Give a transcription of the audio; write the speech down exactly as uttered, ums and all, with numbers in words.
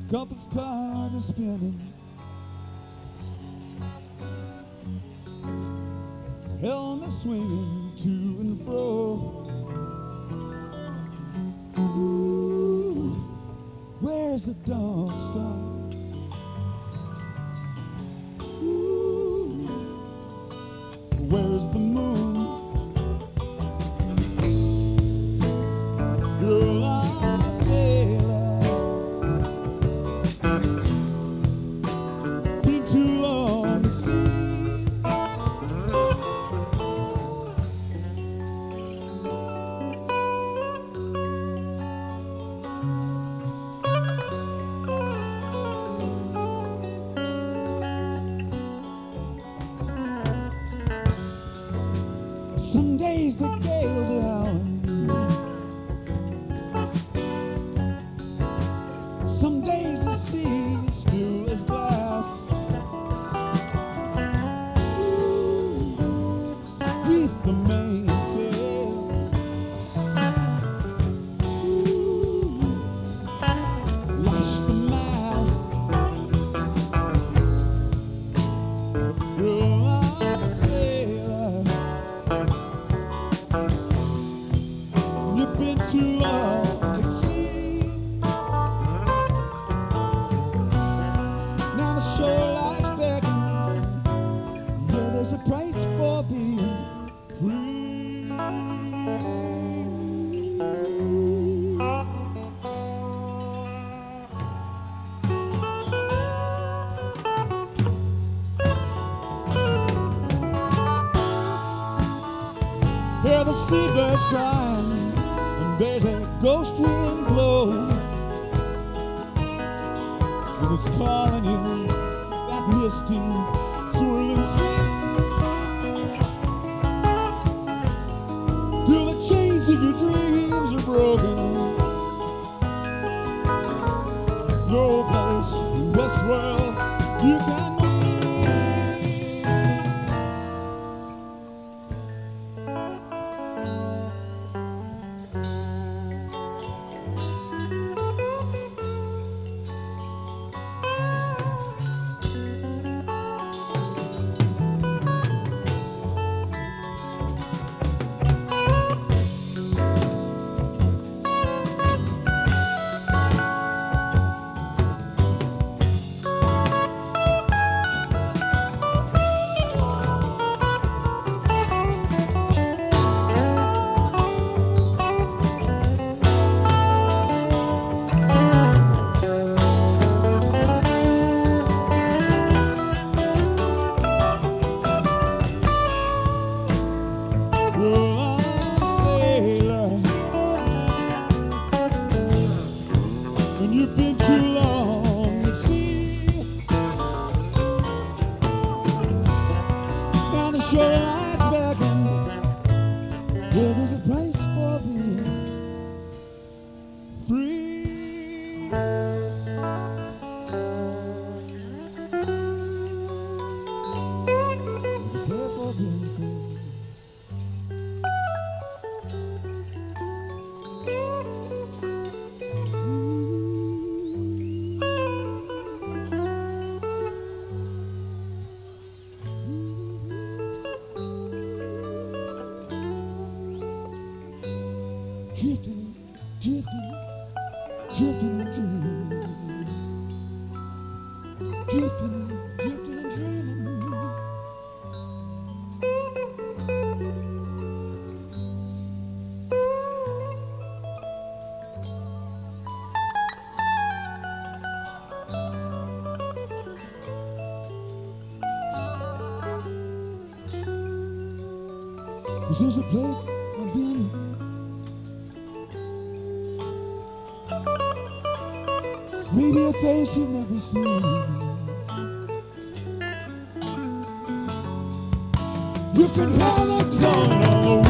compass card is spinning. Helmet swinging to and fro. Ooh, where's the dog star? Ooh, where's the moon? Girl, I sailor, been too long at sea. Some days the gales are howling, some days the sea is still as glass. Ooh, reef the mainsail. Ooh, lash the mast. Girl, I sailor, you've been too long at sea. Now the shoreline's begging. Yeah, there's a price for being free. Hear the seabirds crying, and there's a ghost wind blowing, and it's calling you, that misty, swirling sea. Till the chains of your dreams are broken, no place in this world you can be. You've been too long at sea. Now the shoreline's beckon. Yeah, there's a price for being free. Prepare for being free. Drifting, drifting, drifting and dreaming. Drifting, drifting and dreaming. Is this a place I've been? Maybe a face you've never seen. You can hear them calling on the